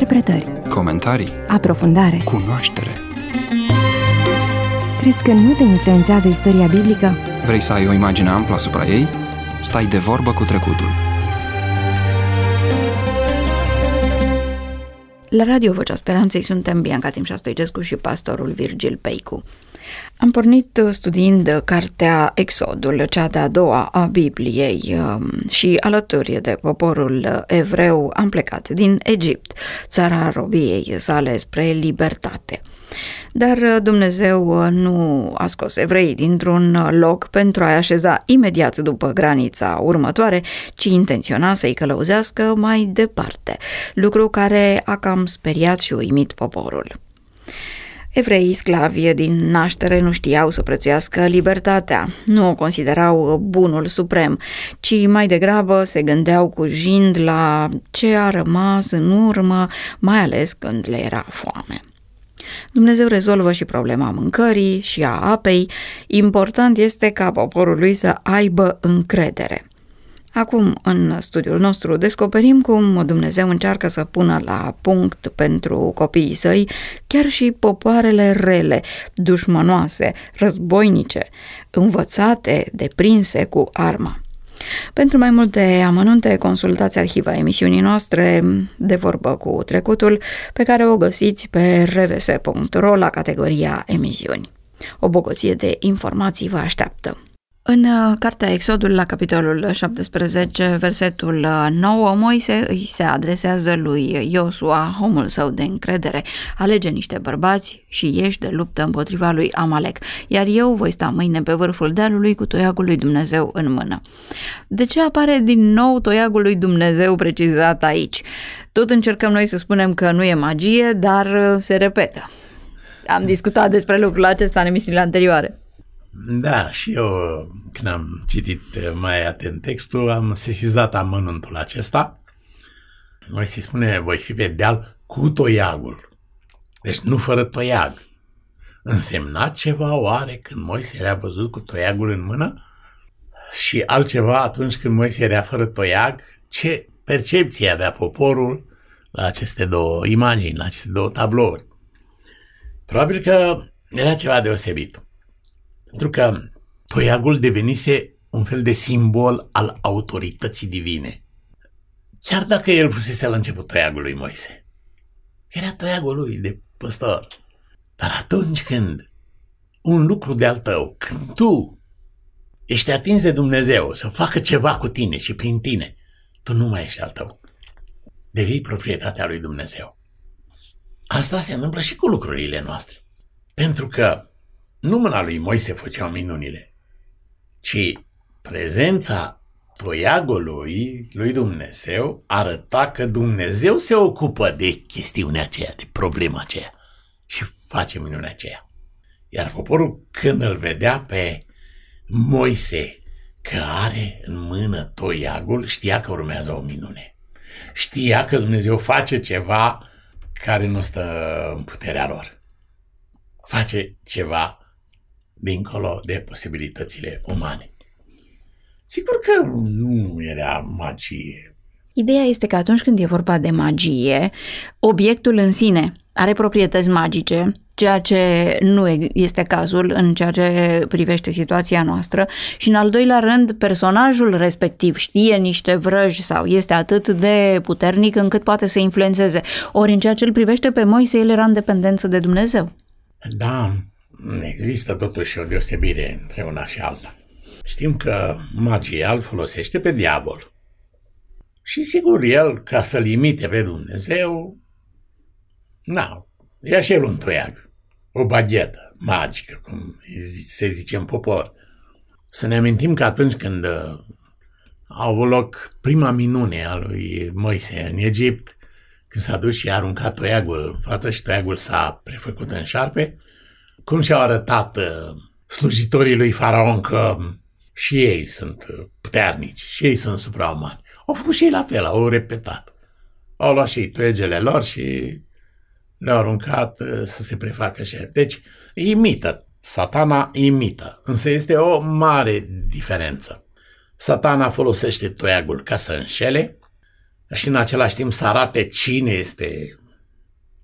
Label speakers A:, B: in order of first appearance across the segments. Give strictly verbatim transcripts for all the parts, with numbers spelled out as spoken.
A: Interpretări,
B: comentarii,
A: aprofundare,
B: cunoaștere.
A: Crezi că nu te influențează istoria biblică?
B: Vrei să ai o imagine amplă asupra ei? Stai de vorbă cu trecutul.
C: La Radio Vocea Speranței suntem Bianca Timșa Stoicescu și pastorul Virgil Peicu. Am pornit studiind cartea Exodul, cea de-a doua a Bibliei, și alături de poporul evreu am plecat din Egipt, țara robiei sale, spre libertate. Dar Dumnezeu nu a scos evreii dintr-un loc pentru a-i așeza imediat după granița următoare, ci intenționa să-i călăuzească mai departe, lucru care a cam speriat și uimit poporul. Evreii sclavi din naștere nu știau să prețuiască libertatea, nu o considerau bunul suprem, ci mai degrabă se gândeau cu jind la ce a rămas în urmă, mai ales când le era foame. Dumnezeu rezolvă și problema mâncării și a apei. Important este ca poporul lui să aibă încredere. Acum, în studiul nostru, descoperim cum Dumnezeu încearcă să pună la punct pentru copiii săi chiar și popoarele rele, dușmănoase, războinice, învățate, deprinse cu arma. Pentru mai multe amănunte, consultați arhiva emisiunii noastre De vorbă cu trecutul, pe care o găsiți pe r v s punct r o la categoria emisiuni. O bogăție de informații vă așteaptă. În cartea Exodul, la capitolul șaptesprezece, versetul nouă, Moise îi se adresează lui Iosua, omul său de încredere: alege niște bărbați și ieși de luptă împotriva lui Amalek, iar eu voi sta mâine pe vârful dealului cu toiagul lui Dumnezeu în mână. De ce apare din nou toiagul lui Dumnezeu precizat aici? Tot încercăm noi să spunem că nu e magie, dar se repetă. Am discutat despre lucrul acesta în emisiunile anterioare.
D: Da, și eu, când am citit mai atent textul, am sesizat amănuntul acesta. Moise spune: voi fi pe deal cu toiagul. Deci nu fără toiag. Însemna ceva oare când Moise era văzut cu toiagul în mână? Și altceva atunci când Moise era fără toiag? Ce percepție avea poporul la aceste două imagini, la aceste două tablouri? Probabil că era ceva deosebit. Pentru că toiagul devenise un fel de simbol al autorității divine. Chiar dacă el fusese la început toiagul lui Moise. Era toiagul lui de păstor. Dar atunci când un lucru de-al tău, când tu ești atins de Dumnezeu să facă ceva cu tine și prin tine, tu nu mai ești al tău. Devii proprietatea lui Dumnezeu. Asta se întâmplă și cu lucrurile noastre. Pentru că nu mâna lui Moise făceau minunile, ci prezența toiagului lui Dumnezeu arăta că Dumnezeu se ocupă de chestiunea aceea, de problema aceea și face minunea aceea. Iar poporul, când îl vedea pe Moise că are în mână toiagul, știa că urmează o minune. Știa că Dumnezeu face ceva care nu stă în puterea lor. Face ceva dincolo de posibilitățile umane. Sigur că nu era magie.
C: Ideea este că atunci când e vorba de magie, obiectul în sine are proprietăți magice, ceea ce nu este cazul în ceea ce privește situația noastră, și în al doilea rând, personajul respectiv știe niște vrăji sau este atât de puternic încât poate să influențeze. Ori în ceea ce îl privește pe Moise, el era în dependență de Dumnezeu.
D: Da, există totuși o deosebire între una și alta. Știm că magia îl folosește pe diavol. Și sigur, el, ca să-l imite pe Dumnezeu, na, ia și el un toiag, o baghetă magică, cum se zice în popor. Să ne amintim că atunci când a avut loc prima minune a lui Moise în Egipt, când s-a dus și a aruncat toiagul în față și toiagul s-a prefăcut în șarpe, cum și-au arătat slujitorii lui Faraon că și ei sunt puternici, și ei sunt supraumani. Au făcut și ei la fel, au repetat. Au luat și ei toiagele lor și le-au aruncat să se prefacă șerpi. Deci imită, Satana imită, însă este o mare diferență. Satana folosește toiagul ca să înșele și în același timp să arate cine este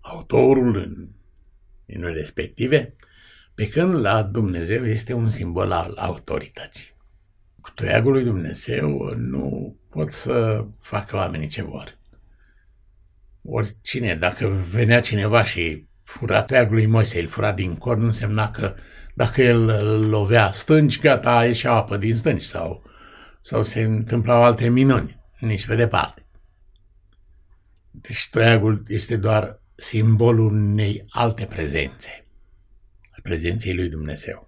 D: autorul în minuni respective, pe când la Dumnezeu este un simbol al autorității. Cu toiagul lui Dumnezeu nu pot să facă oamenii ce vor. Oricine, dacă venea cineva și fura toiagul lui Moise, îl fura din corn, nu însemna că dacă el îl lovea stânci, gata, ieșea apă din stânci sau, sau se întâmplau alte minuni, nici pe departe. Deci toiagul este doar simbolul unei alte prezențe, prezenței lui Dumnezeu.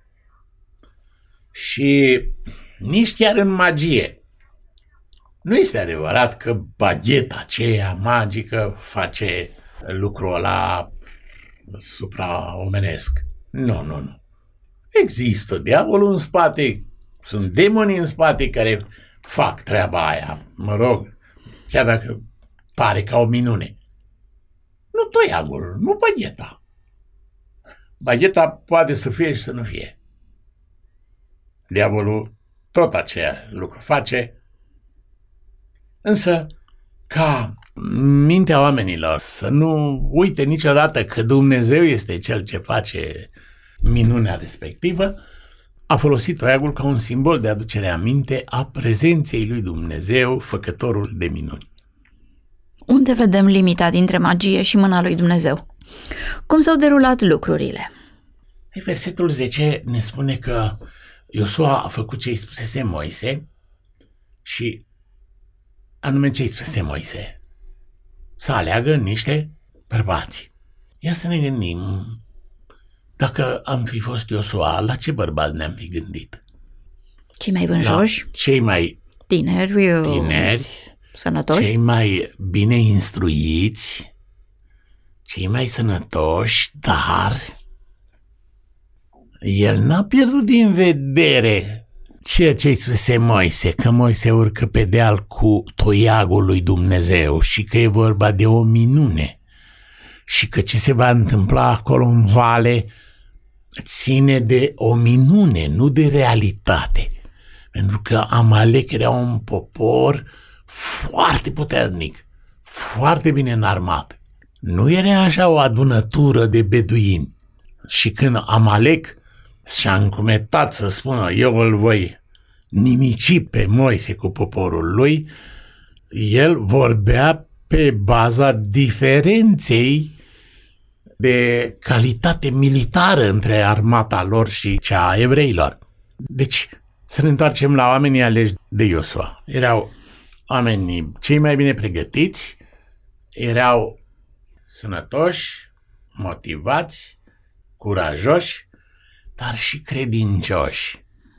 D: Și nici chiar în magie nu este adevărat că bagheta aceea magică face lucrul ăla supraomenesc. Nu, nu, nu. Există diavolul în spate, sunt demonii în spate care fac treaba aia, mă rog, chiar dacă pare ca o minune. Nu toiagul, nu bagheta. Bagheta poate să fie și să nu fie. Diavolul tot aceea lucru face, însă ca mintea oamenilor să nu uite niciodată că Dumnezeu este Cel ce face minunea respectivă, a folosit toiagul ca un simbol de aducere aminte a prezenței lui Dumnezeu, făcătorul de minuni.
C: Unde vedem limita dintre magie și mâna lui Dumnezeu? Cum s-au derulat lucrurile?
D: Versetul zece ne spune că Iosua a făcut ce îi spusese Moise și anume ce îi spusese Moise. Să aleagă niște bărbați. Ia să ne gândim, dacă am fi fost Iosua, la ce bărbați ne-am fi gândit?
C: Cei mai vânjoși?
D: La cei mai
C: tineri,
D: tineri,
C: sănătoși?
D: Cei mai bine instruiți, cei mai sănătoși, dar el n-a pierdut din vedere ceea ce îi spuse Moise, că Moise urcă pe deal cu toiagul lui Dumnezeu și că e vorba de o minune și că ce se va întâmpla acolo în vale ține de o minune, nu de realitate. Pentru că Amalek era un popor foarte puternic, foarte bine înarmat. Nu era așa o adunătură de beduini. Și când Amalek și-a încumetat să spună eu îl voi nimici pe Moise cu poporul lui, el vorbea pe baza diferenței de calitate militară între armata lor și cea a evreilor. Deci, să ne întoarcem la oamenii aleși de Iosua. Erau oamenii cei mai bine pregătiți, erau sănătoși, motivați, curajoși, dar și credincioși.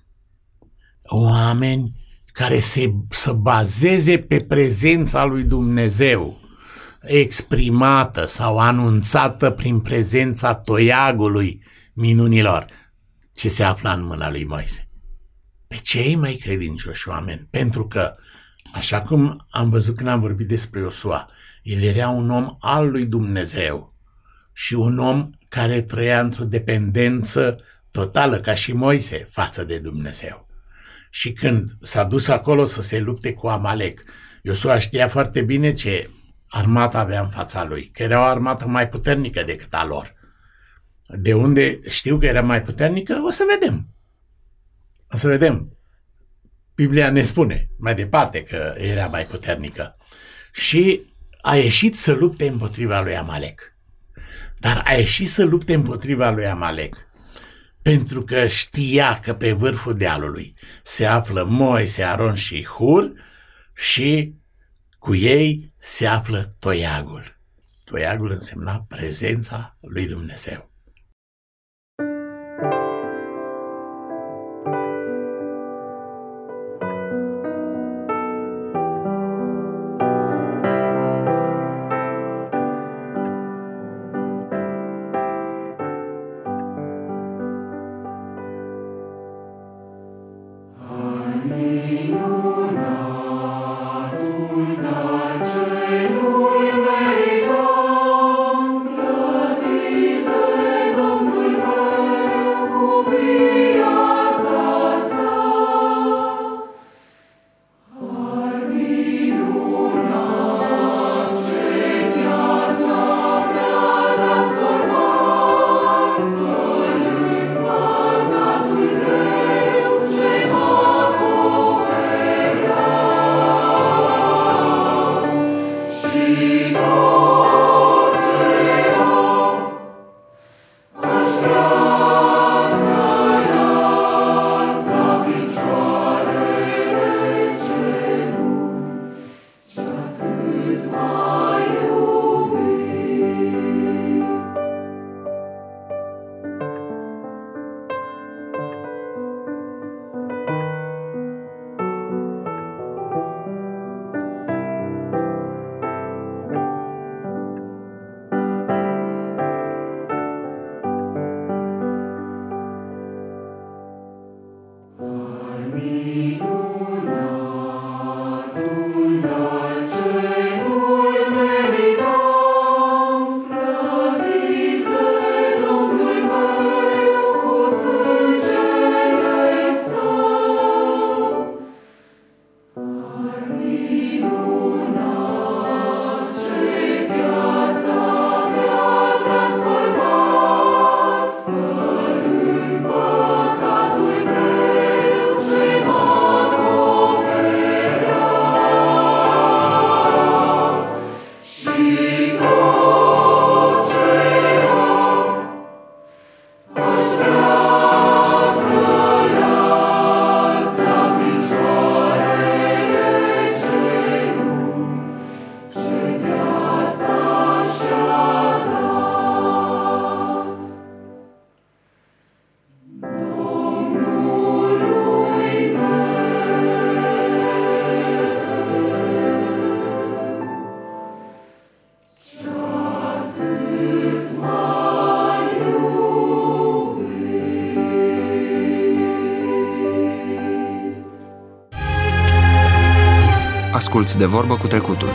D: Oameni care se, să bazeze pe prezența lui Dumnezeu, exprimată sau anunțată prin prezența toiagului minunilor ce se afla în mâna lui Moise. Pe cei mai credincioși oameni, pentru că, așa cum am văzut când am vorbit despre Iosua, el era un om al lui Dumnezeu și un om care trăia într-o dependență totală, ca și Moise, față de Dumnezeu. Și când s-a dus acolo să se lupte cu Amalek, Iosua știa foarte bine ce armată avea în fața lui, că era o armată mai puternică decât a lor. De unde știu că era mai puternică, o să vedem. O să vedem. Biblia ne spune mai departe că era mai puternică. Și a ieșit să lupte împotriva lui Amalek. Dar a ieșit să lupte împotriva lui Amalek pentru că știa că pe vârful dealului se află Moise, Aron și Hur și cu ei se află toiagul. Toiagul însemna prezența lui Dumnezeu.
E: Celui merita plătit de
B: Asculți De vorbă cu trecutul.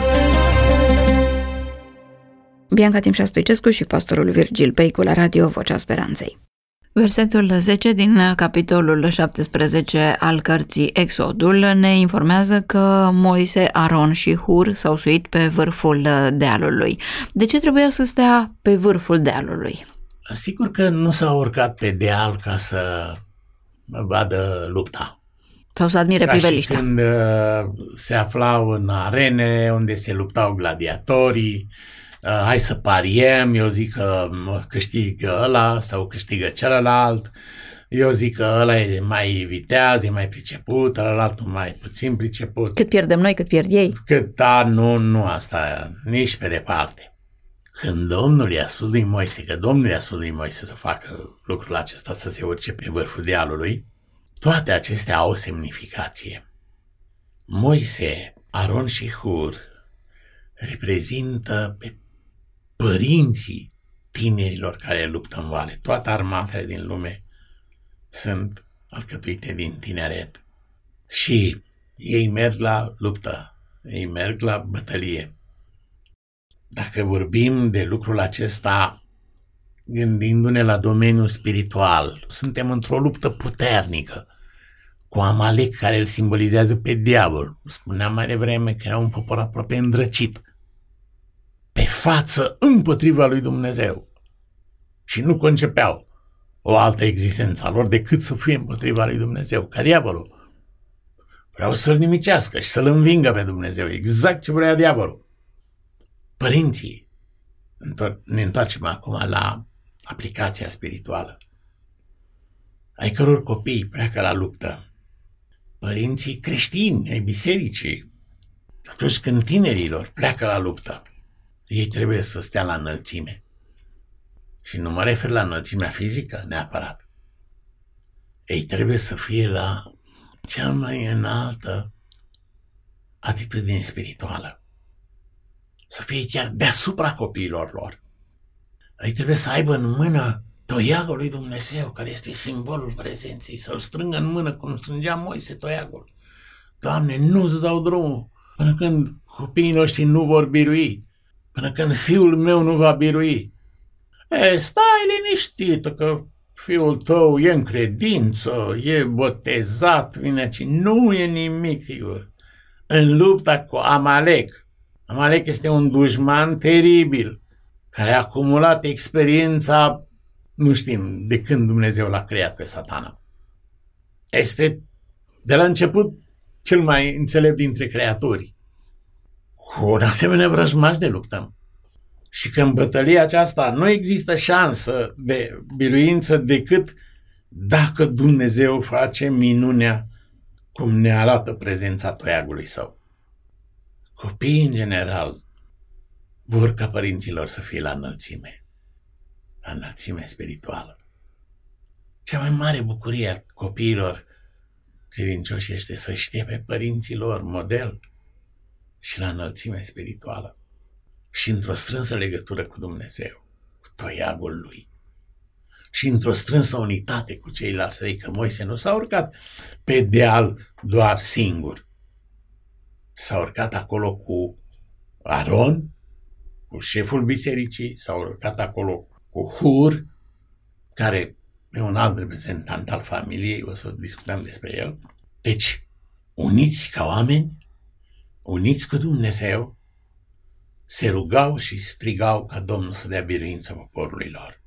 C: Bianca Timșa Stoicescu și pastorul Virgil Peicu la radio Vocea Speranței. Versetul zece din capitolul șaptesprezece al cărții Exodul ne informează că Moise, Aron și Hur s-au suit pe vârful dealului. De ce trebuia să stea pe vârful dealului?
D: Sigur că nu s-au urcat pe deal ca să vadă lupta.
C: Sau să admire
D: Ca
C: priveliștea.
D: și când uh, se aflau în arene unde se luptau gladiatorii, uh, hai să pariem, eu zic că câștigă ăla sau câștigă celălalt, eu zic că ăla e mai viteaz, e mai priceput, ălălaltul mai puțin priceput.
C: Cât pierdem noi, cât pierd ei.
D: Cât, da, nu, nu, asta nici pe departe. Când Domnul i-a spus lui Moise, că Domnul i-a spus lui Moise să facă lucrul acesta, să se urce pe vârful dealului, toate acestea au o semnificație. Moise, Aron și Hur reprezintă pe părinții tinerilor care luptă în vale. Toate armatele din lume sunt alcătuite din tineret. Și ei merg la luptă, ei merg la bătălie. Dacă vorbim de lucrul acesta, gândindu-ne la domeniul spiritual, suntem într-o luptă puternică cu Amalek, care îl simbolizează pe diavol. Spuneam mai devreme că era un popor aproape îndrăcit, pe față împotriva lui Dumnezeu, și nu concepeau o altă existență a lor decât să fie împotriva lui Dumnezeu, ca diavolul. Vreau să-l nimicească și să-l învingă pe Dumnezeu, exact ce vrea diavolul. Părinții, ne întoarcem acum la aplicația spirituală, ai căror copii pleacă la luptă, părinții creștini ai bisericii, atunci când tinerilor pleacă la luptă, ei trebuie să stea la înălțime. Și nu mă refer la înălțimea fizică neapărat. Ei trebuie să fie la cea mai înaltă atitudine spirituală. Să fie chiar deasupra copiilor lor. Ei trebuie să aibă în mână toiagul lui Dumnezeu, care este simbolul prezenței, să-l strângă în mână cum strângea Moise toiagul. Doamne, nu-ți dau drumul până când copiii noștri nu vor birui, până când fiul meu nu va birui. E, stai liniștit că fiul tău e în credință, e botezat, vine ci nu e nimic sigur. În lupta cu Amalek, Amalek este un dușman teribil, care a acumulat experiența, nu știm de când Dumnezeu l-a creat pe Satana. Este de la început cel mai înțelept dintre creaturi. Cu un asemenea vrăjmaș de luptăm. Și că în bătălia aceasta nu există șansă de biruință decât dacă Dumnezeu face minunea cum ne arată prezența toiagului său. Copiii, în general, vor ca părinților să fie la înălțime, la înălțime spirituală. Cea mai mare bucurie a copiilor credincioși este să știe pe părinții lor model și la înălțime spirituală și într-o strânsă legătură cu Dumnezeu, cu toiagul lui și într-o strânsă unitate cu ceilalți, adică Moise nu s-a urcat pe deal doar singur. S-a urcat acolo cu Aron, cu șeful bisericii, s-a urcat acolo cu Hur, care e un alt reprezentant al familiei, o să discutăm despre el. Deci, uniți ca oameni, uniți cu Dumnezeu, se rugau și strigau ca Domnul să dea biruință poporului lor.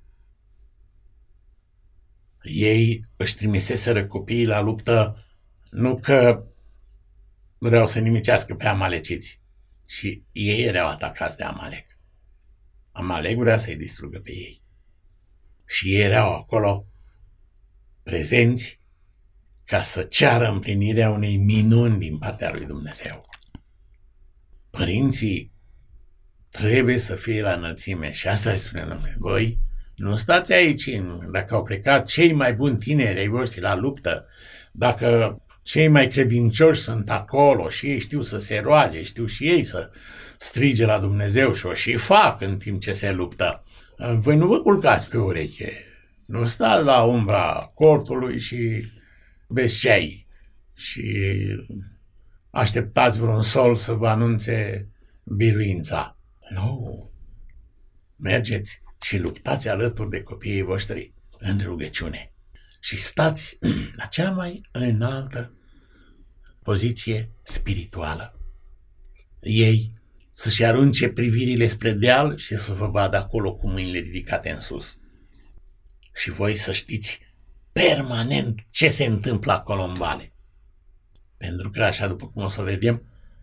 D: Ei își trimiseseră copiii la luptă nu că vreau să nimicească pe amaleciți, și ei erau atacați de Amalek. Amalek vrea să-i distrugă pe ei. Și ei erau acolo prezenți ca să ceară împlinirea unei minuni din partea lui Dumnezeu. Părinții trebuie să fie la înălțime și asta îi spune Domnule. Voi nu stați aici, dacă au plecat cei mai buni tineri ai voștri la luptă, dacă cei mai credincioși sunt acolo și ei știu să se roage, știu și ei să strige la Dumnezeu și o și fac în timp ce se luptă. Voi nu vă culcați pe ureche, nu stați la umbra cortului și beți ceai și așteptați vreun sol să vă anunțe biruința. Nu. Mergeți și luptați alături de copiii voștri în rugăciune și stați la cea mai înaltă poziție spirituală. Ei să-și arunce privirile spre deal și să vă vadă acolo cu mâinile ridicate în sus. Și voi să știți permanent ce se întâmplă acolo în vale. Pentru că așa, după cum o să vedem,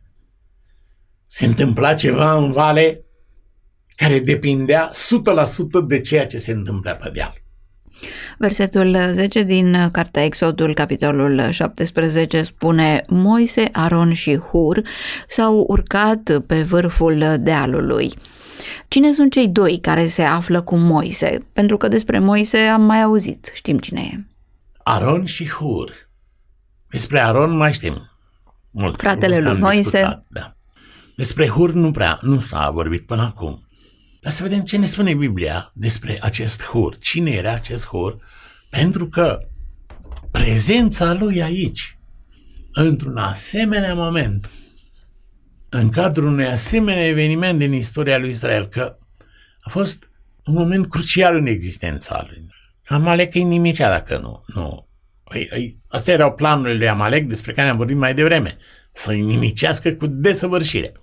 D: se întâmpla ceva în vale care depindea o sută la sută de ceea ce se întâmplă pe deal.
C: Versetul zece din cartea Exodul, capitolul șaptesprezece, spune: Moise, Aron și Hur s-au urcat pe vârful dealului. Cine sunt cei doi care se află cu Moise? Pentru că despre Moise am mai auzit, știm cine e.
D: Aron și Hur. Despre Aron mai știm mult.
C: Fratele lui Moise.
D: Discutat, da. Despre Hur nu prea, nu s-a vorbit până acum. Dar să vedem ce ne spune Biblia despre acest Hur. Cine era acest Hur? Pentru că prezența lui aici, într-un asemenea moment, în cadrul unui asemenea eveniment din istoria lui Israel, că a fost un moment crucial în existența lui. Amalek îi nimicea dacă nu. nu. Astea erau planurile lui Amalek despre care am vorbit mai devreme. Să-i nimicească cu desăvârșire.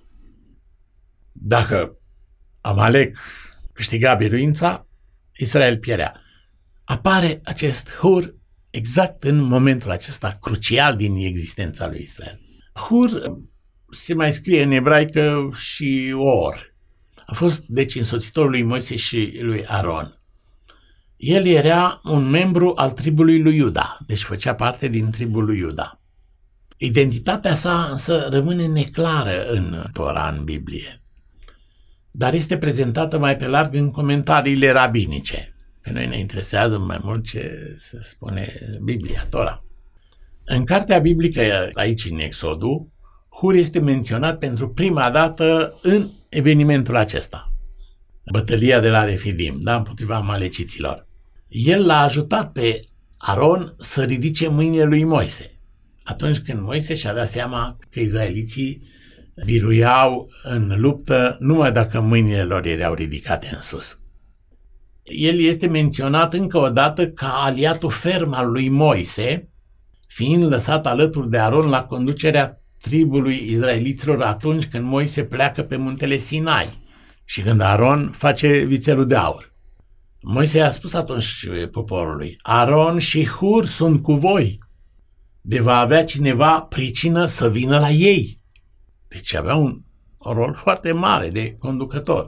D: Dacă Amalek câștiga biruința, Israel pierea. Apare acest Hur exact în momentul acesta crucial din existența lui Israel. Hur se mai scrie în ebraică și Or. A fost deci însoțitorul lui Moise și lui Aron. El era un membru al tribului lui Iuda, deci făcea parte din tribul lui Iuda. Identitatea sa însă rămâne neclară în Tora, în Biblie, dar este prezentată mai pe larg în comentariile rabinice. Pe noi ne interesează mai mult ce se spune Biblia, Tora. În cartea biblică, aici în Exodul, Hur este menționat pentru prima dată în evenimentul acesta. Bătălia de la Refidim, da, împotriva amaleciților. El l-a ajutat pe Aron să ridice mâinile lui Moise. Atunci când Moise și-a dat seama că izraeliții biruiau în luptă numai dacă mâinile lor erau ridicate în sus. El este menționat încă o dată ca aliatul ferm al lui Moise, fiind lăsat alături de Aron la conducerea tribului izraeliților atunci când Moise pleacă pe muntele Sinai și când Aron face vițelul de aur. Moise a spus atunci poporului: Aron și Hur sunt cu voi. De va avea cineva pricină să vină la ei. Deci avea un rol foarte mare de conducător.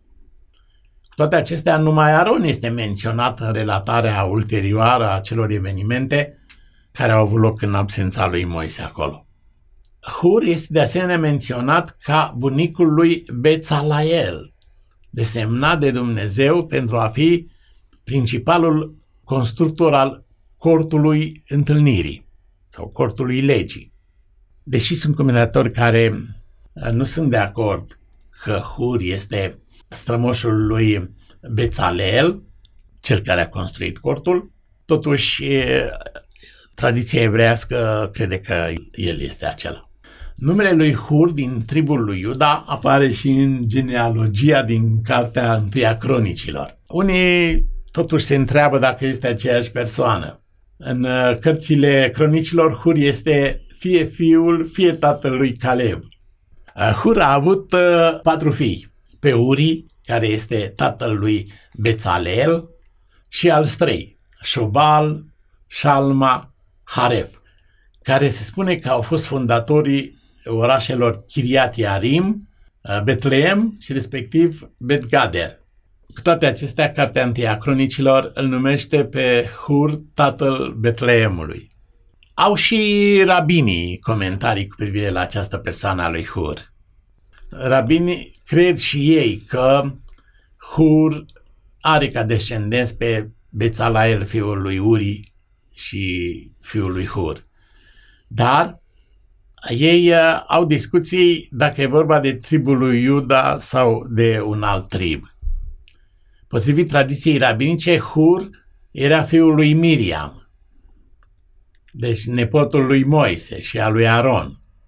D: Cu toate acestea, numai Aron este menționat în relatarea ulterioară a celor evenimente care au avut loc în absența lui Moise acolo. Hur este de asemenea menționat ca bunicul lui Bețalael, desemnat de Dumnezeu pentru a fi principalul constructor al cortului întâlnirii sau cortului legii. Deși sunt comentatori care nu sunt de acord că Hur este strămoșul lui Bețaleel, cel care a construit cortul, totuși tradiția evreiască crede că el este acela. Numele lui Hur din tribul lui Iuda apare și în genealogia din cartea Întâia Cronicilor. Unii totuși se întreabă dacă este aceeași persoană. În cărțile Cronicilor, Hur este fie fiul, fie tatăl lui Caleb. Hur a avut patru fii. Pe Uri, care este tatăl lui Bețaleel, și alți trei, Șobal, Șalma, Haref, care se spune că au fost fondatorii orașelor Chiriat Iarim, Betleem și respectiv Bet-Gader. Cu toate acestea, cartea Întâia Cronicilor îl numește pe Hur tatăl Betleemului. Au și rabinii comentarii cu privire la această persoană a lui Hur. Rabinii cred și ei că Hur are ca descendenți pe Bețalael, fiul lui Uri și fiul lui Hur. Dar ei uh, au discuții dacă e vorba de tribul lui Iuda sau de un alt trib. Potrivit tradiției rabinice, Hur era fiul lui Miriam, deci nepotul lui Moise și al lui Aron.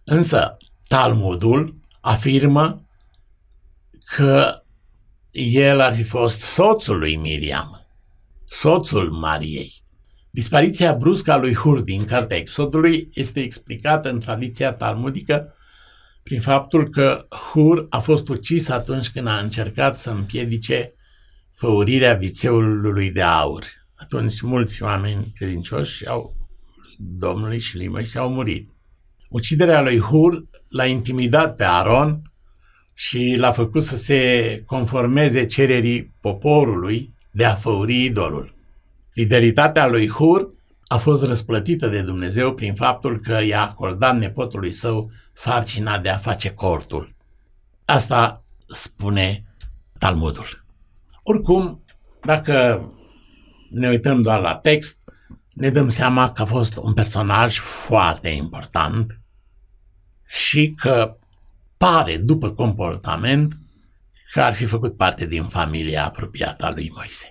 D: Însă Talmudul afirmă că el ar fi fost soțul lui Miriam, soțul Mariei. Dispariția bruscă a lui Hur din Cartea Exodului este explicată în tradiția talmudică prin faptul că Hur a fost ucis atunci când a încercat să împiedice făurirea vițeului de aur. Atunci mulți oameni credincioși au Domnului și lui Moise au murit. Uciderea lui Hur l-a intimidat pe Aron și l-a făcut să se conformeze cererii poporului de a făuri idolul. Fidelitatea lui Hur a fost răsplătită de Dumnezeu prin faptul că i-a acordat nepotului său sarcina de a face cortul. Asta spune Talmudul. Oricum, dacă ne uităm doar la text, ne dăm seama că a fost un personaj foarte important și că pare, după comportament, că ar fi făcut parte din familia apropiată a lui Moise.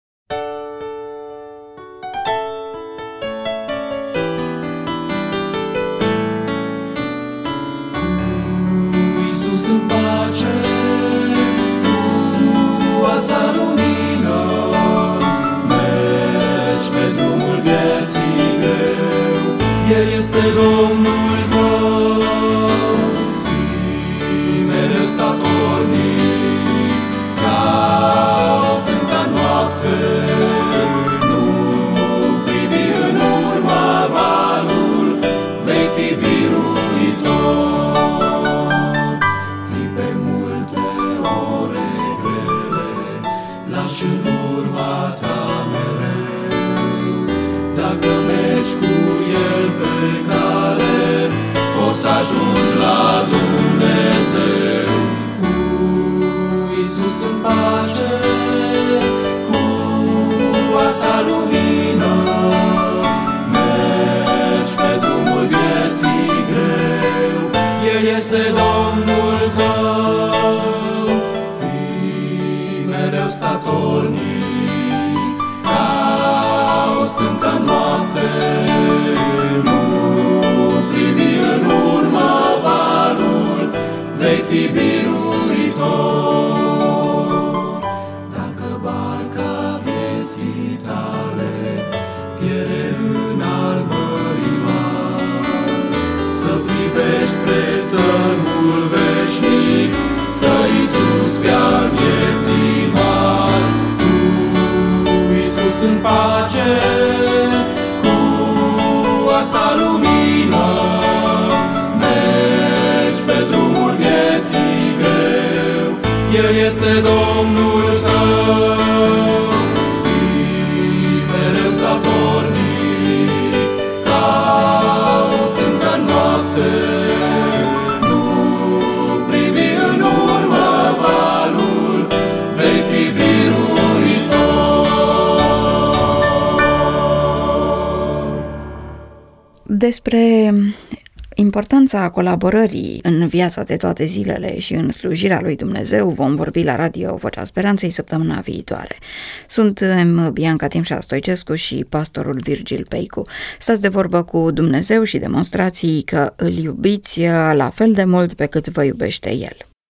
E: În pace, cu asa lumină, mergi pe drumul vieții greu, El este Domnul tău. Fii mereu statornic, ca o stânca noapte, nu privi în urmă valul, vei fi biruitor. Și în urma ta mereu, dacă mergi cu El pe cale, poți să ajungi la Dumnezeu. Cu Iisus în pace, cu asa lumină, mergi pe drumul vieții greu, El este Domnul tău. Mereu statornic, ca o stâncă noapte, nu privi în urmă valul, vei fi biruitor. Dacă barca vieții tale pierde în al mării val, să privești spre țărmul veșnic, să Iisus pe-al vieții mari. Cu Iisus în pace, cu asa lumină, mergi pe drumul vieții greu, El este Domnul tău. Fii mereu statornic, ca o stâncă noapte,
C: despre importanța colaborării în viața de toate zilele și în slujirea lui Dumnezeu vom vorbi la Radio Vocea Speranței săptămâna viitoare. Suntem Bianca Timșa Stoicescu și pastorul Virgil Peicu. Stați de vorbă cu Dumnezeu și demonstrații că îl iubiți la fel de mult pe cât vă iubește El.